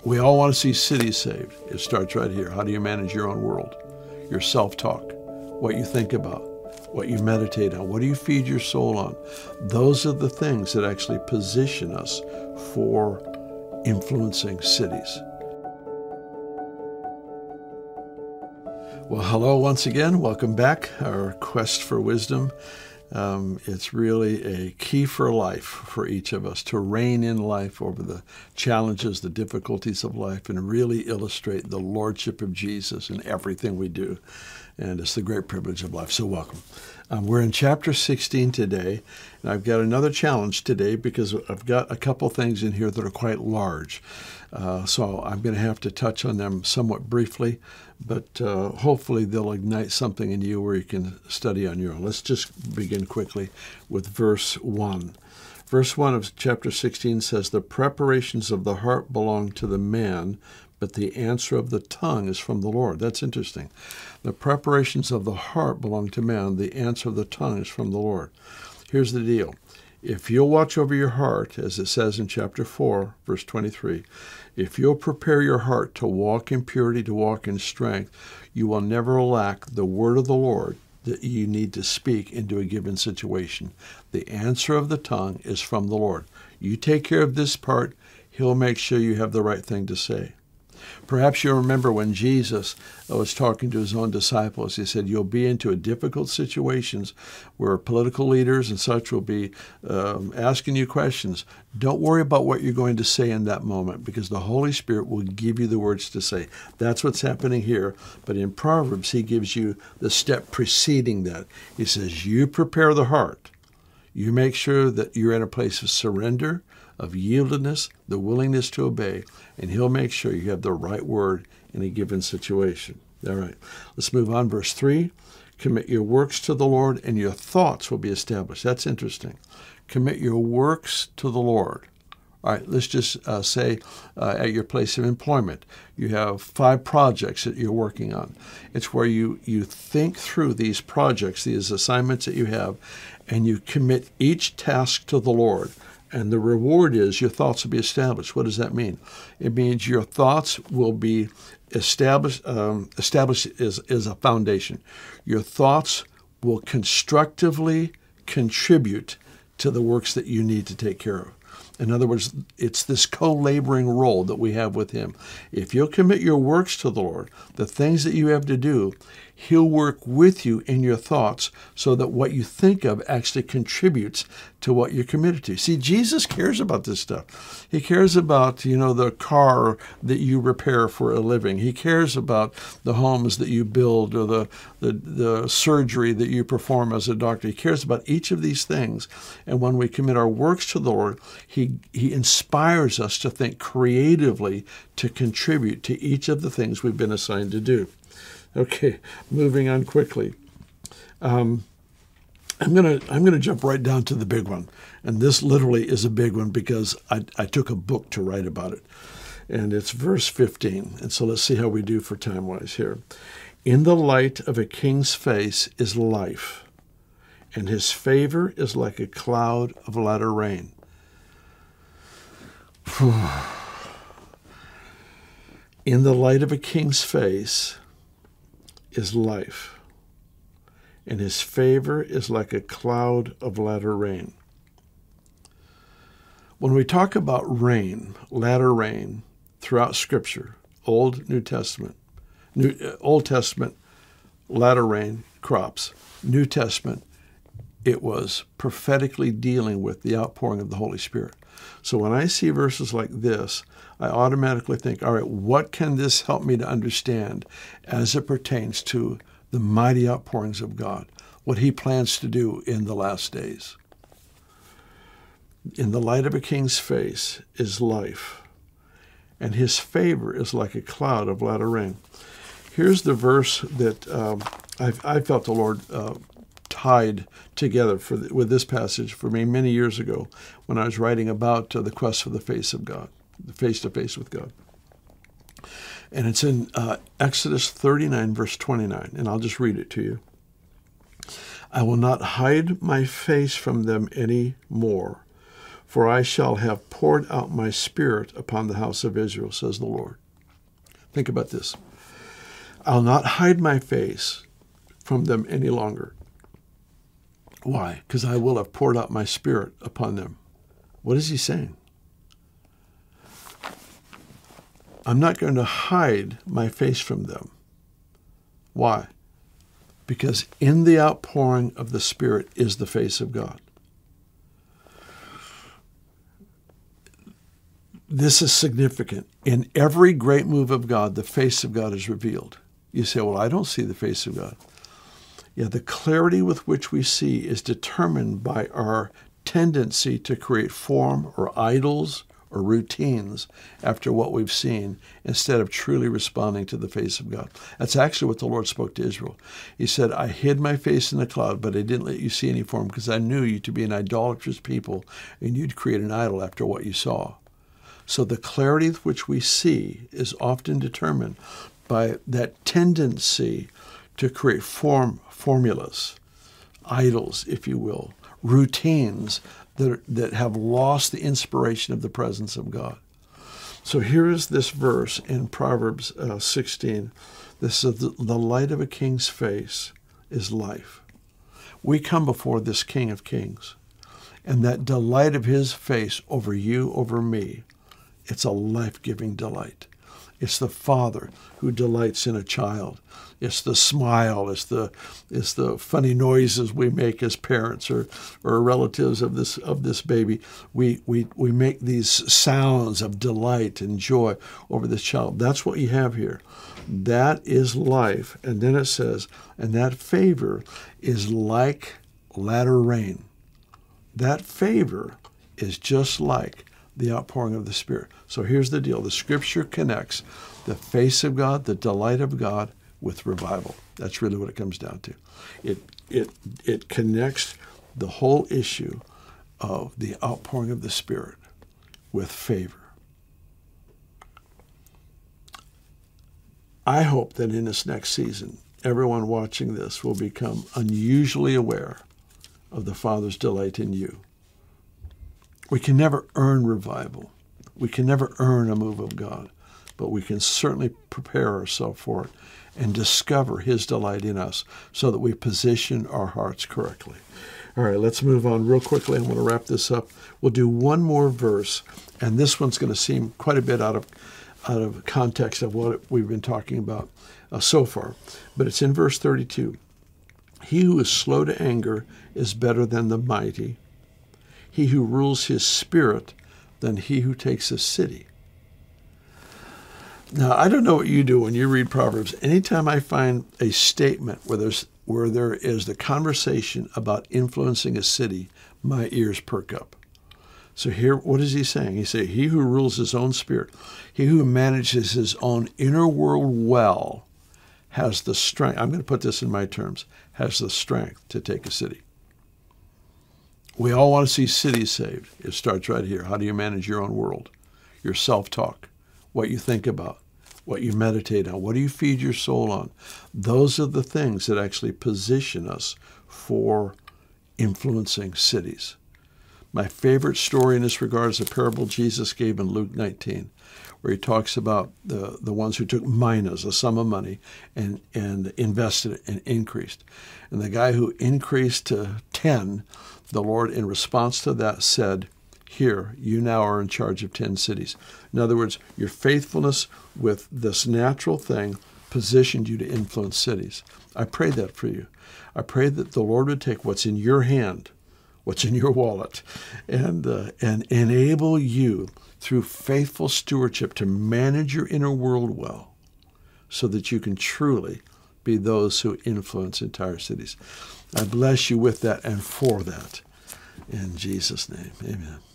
We all want to see cities saved. It starts right here. How do you manage your own world? Your self-talk, what you think about, what you meditate on, what do you feed your soul on? Those are the things that actually position us for influencing cities. Well, hello once again. Welcome back. Our quest for wisdom. It's really a key for life for each of us to reign in life over the challenges, the difficulties of life, and really illustrate the lordship of Jesus in everything we do. And it's the great privilege of life. So welcome. We're in chapter 16 today, and I've got another challenge today because I've got a couple things in here that are quite large. So I'm going to have to touch on them somewhat briefly, but hopefully they'll ignite something in you where you can study on your own. Let's just begin quickly with verse 1. Verse 1 of chapter 16 says, "The preparations of the heart belong to the man, but the answer of the tongue is from the Lord." That's interesting. The preparations of the heart belong to man. The answer of the tongue is from the Lord. Here's the deal. If you'll watch over your heart, as it says in chapter 4, verse 23, if you'll prepare your heart to walk in purity, to walk in strength, you will never lack the word of the Lord that you need to speak into a given situation. The answer of the tongue is from the Lord. You take care of this part, He'll make sure you have the right thing to say. Perhaps you remember when Jesus was talking to his own disciples, he said, you'll be into difficult situations where political leaders and such will be asking you questions. Don't worry about what you're going to say in that moment because the Holy Spirit will give you the words to say. That's what's happening here. But in Proverbs, he gives you the step preceding that. He says, you prepare the heart. You make sure that you're in a place of surrender, of yieldedness, the willingness to obey, and he'll make sure you have the right word in a given situation. All right, let's move on. Verse 3, commit your works to the Lord and your thoughts will be established. That's interesting. Commit your works to the Lord. All right, let's just say at your place of employment, you have 5 projects that you're working on. It's where you think through these projects, these assignments that you have, and you commit each task to the Lord. And the reward is your thoughts will be established. What does that mean? It means your thoughts will be established as a foundation. Your thoughts will constructively contribute to the works that you need to take care of. In other words, it's this co-laboring role that we have with him. If you'll commit your works to the Lord, the things that you have to do, he'll work with you in your thoughts so that what you think of actually contributes to what you're committed to. See, Jesus cares about this stuff. He cares about, the car that you repair for a living. He cares about the homes that you build or the surgery that you perform as a doctor. He cares about each of these things. And when we commit our works to the Lord, He inspires us to think creatively to contribute to each of the things we've been assigned to do. Okay, moving on quickly. I'm gonna jump right down to the big one, and this literally is a big one because I took a book to write about it, and it's verse 15. And so let's see how we do for time-wise here. In the light of a king's face is life, and his favor is like a cloud of latter rain. In the light of a king's face is life, and his favor is like a cloud of latter rain. When we talk about rain, latter rain, throughout Scripture, Old, New Testament, Old Testament, latter rain, crops. New Testament, it was prophetically dealing with the outpouring of the Holy Spirit. So when I see verses like this, I automatically think, all right, what can this help me to understand as it pertains to the mighty outpourings of God, what he plans to do in the last days? In the light of a king's face is life, and his favor is like a cloud of latter rain. Here's the verse that I felt the Lord tied together with this passage for me many years ago when I was writing about the quest for the face of God, the face-to-face with God. And it's in Exodus 39, verse 29, and I'll just read it to you. I will not hide my face from them any more, For I shall have poured out my Spirit upon the house of Israel, says the Lord. Think about this. I'll not hide my face from them any longer. Why? Because I will have poured out my Spirit upon them. What is he saying? I'm not going to hide my face from them. Why? Because in the outpouring of the Spirit is the face of God. This is significant. In every great move of God, the face of God is revealed. You say, well, I don't see the face of God. Yeah, the clarity with which we see is determined by our tendency to create form or idols or routines after what we've seen instead of truly responding to the face of God. That's actually what the Lord spoke to Israel. He said, I hid my face in the cloud, but I didn't let you see any form because I knew you to be an idolatrous people and you'd create an idol after what you saw. So the clarity with which we see is often determined by that tendency to create formulas, idols, if you will, routines that have lost the inspiration of the presence of God. So here is this verse in Proverbs 16. This is the light of a king's face is life. We come before this King of Kings, and that delight of his face over you, over me, it's a life-giving delight. It's the Father who delights in a child. It's the smile. It's the funny noises we make as parents or relatives of this baby. We make these sounds of delight and joy over this child. That's what you have here. That is life. And then it says, and that favor is like latter rain. That favor is just like the outpouring of the Spirit. So here's the deal. The Scripture connects the face of God, the delight of God, with revival. That's really what it comes down to. It connects the whole issue of the outpouring of the Spirit with favor. I hope that in this next season, everyone watching this will become unusually aware of the Father's delight in you. We can never earn revival. We can never earn a move of God, but we can certainly prepare ourselves for it and discover his delight in us so that we position our hearts correctly. All right, let's move on real quickly. I'm going to wrap this up. We'll do one more verse, and this one's going to seem quite a bit out of context of what we've been talking about so far, but it's in verse 32. He who is slow to anger is better than the mighty. He who rules his spirit than he who takes a city. Now, I don't know what you do when you read Proverbs. Anytime I find a statement where there is the conversation about influencing a city, my ears perk up. So here, what is he saying? He says, he who rules his own spirit, he who manages his own inner world well, has the strength, I'm going to put this in my terms, has the strength to take a city. We all want to see cities saved. It starts right here. How do you manage your own world? Your self-talk, what you think about, what you meditate on, what do you feed your soul on? Those are the things that actually position us for influencing cities. My favorite story in this regard is a parable Jesus gave in Luke 19, where he talks about the ones who took minas, a sum of money, and invested it and increased. And the guy who increased to 10, the Lord, in response to that, said, here, you now are in charge of 10 cities. In other words, your faithfulness with this natural thing positioned you to influence cities. I pray that for you. I pray that the Lord would take what's in your hand, what's in your wallet, and enable you through faithful stewardship to manage your inner world well so that you can truly be those who influence entire cities. I bless you with that and for that. In Jesus' name, amen.